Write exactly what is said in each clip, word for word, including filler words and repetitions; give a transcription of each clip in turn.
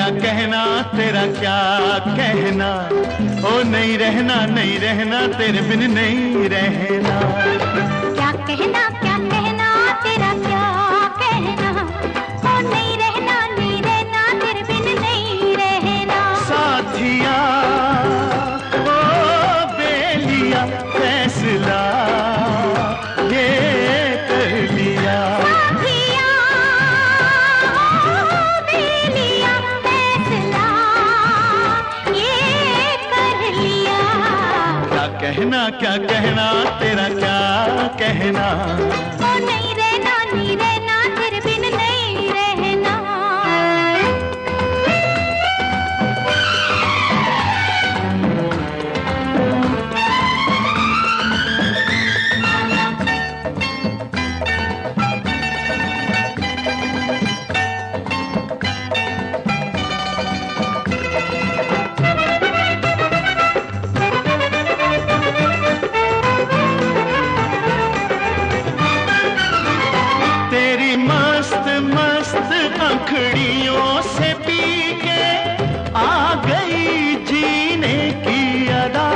क्या कहना तेरा क्या कहना, ओ नहीं रहना नहीं रहना तेरे बिन नहीं रहना। क्या कहना क्या कहना तेरा क्या कहना, ओ नहीं रहना नहीं रहना तेरे बिन नहीं रहना। साथिया ओ बेलिया फैसला ये कर लिया। साथिया ओ बेलिया फैसला ये कर लिया। क्या कहना क्या कहना तेरा क्या कहना, ओ नहीं रहना नहीं रहना तेरे बिन नहीं रहना। आँखड़ियों से पी के आ गई जीने की अदा,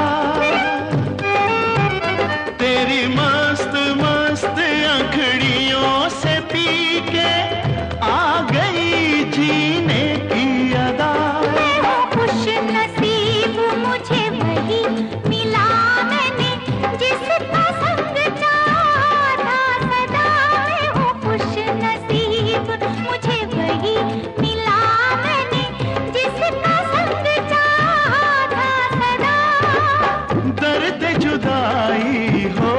तेरी मस्त मस्त आँखड़ियों से पी के आ गई जीने की अदा। खुश नसीब मुझे वही मिला मैंने जिसका संग चाहा सदा। हूँ खुश नसीब मुझे वही मिला मैंने जिसका संग चाहा सदा। दर्द जुदाई हो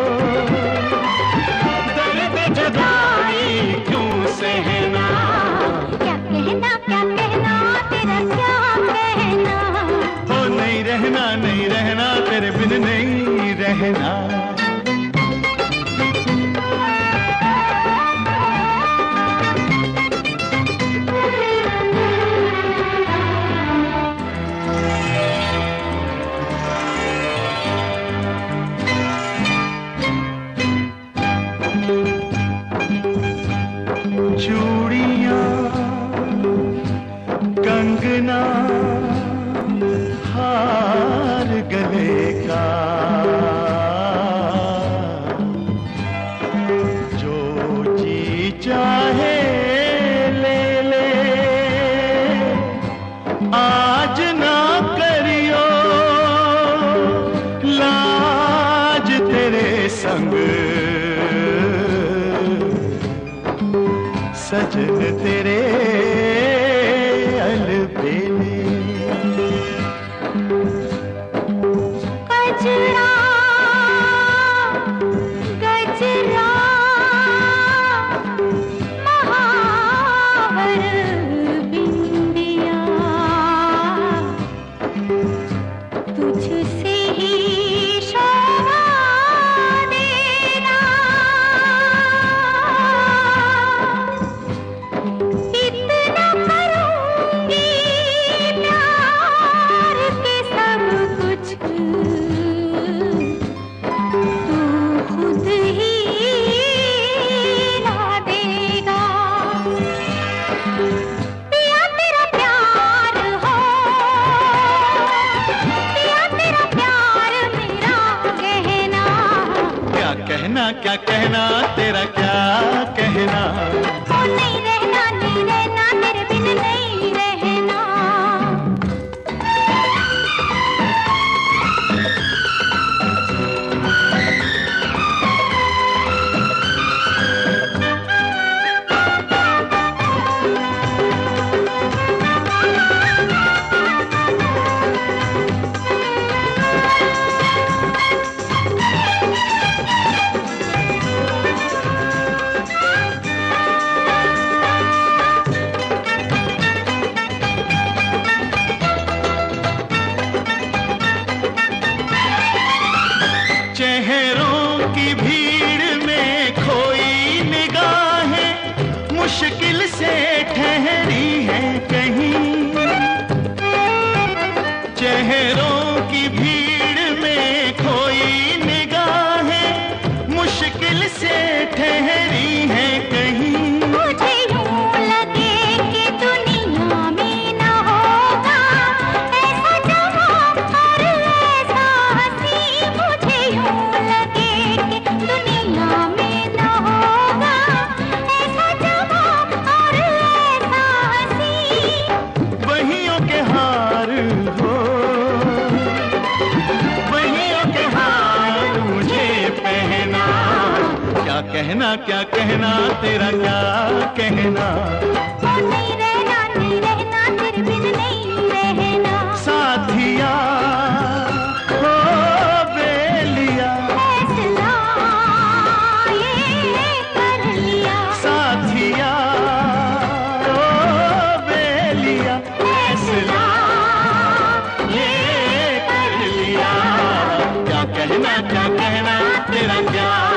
दर्द जुदाई क्यों सहना। क्या कहना क्या कहना तेरा क्या कहना, हो नहीं रहना नहीं रहना तेरे बिन नहीं रहना। चूड़ियां कंगना हार गले का, जो जी चाहे ले ले आज ना करियो लाज तेरे संग। सजन तेरे अलबेले गजरा गजरा महावर बिंदिया तुझसे ही शोभा देना। इतना करूंगी प्यार के सब कुछ तू खुद ही ला देगा। पिया तेरा प्यार हो, पिया तेरा प्यार मेरा कहना। क्या कहना क्या कहना तेरा क्या कहना, ओ नहीं रहना नहीं रहना तेरे बिन नहीं रहना। चेहरों की भीड़ में खोई निगाहें मुश्किल से ठहरी है कहीं। चेहरों की भीड़ में खोई निगाहें मुश्किल से ठहरी है कहीं। मुझे यूं लगे कि दुनिया में ना कहना क्या कहना तेरा क्या कहना। ओ नहीं रहना नहीं रहना तेरे बिन नहीं रहना। साथिया हो बेलिया फैसला ये कर लिया। साथिया हो बेलिया फैसला ये कर लिया। क्या कहना क्या कहना तेरा क्या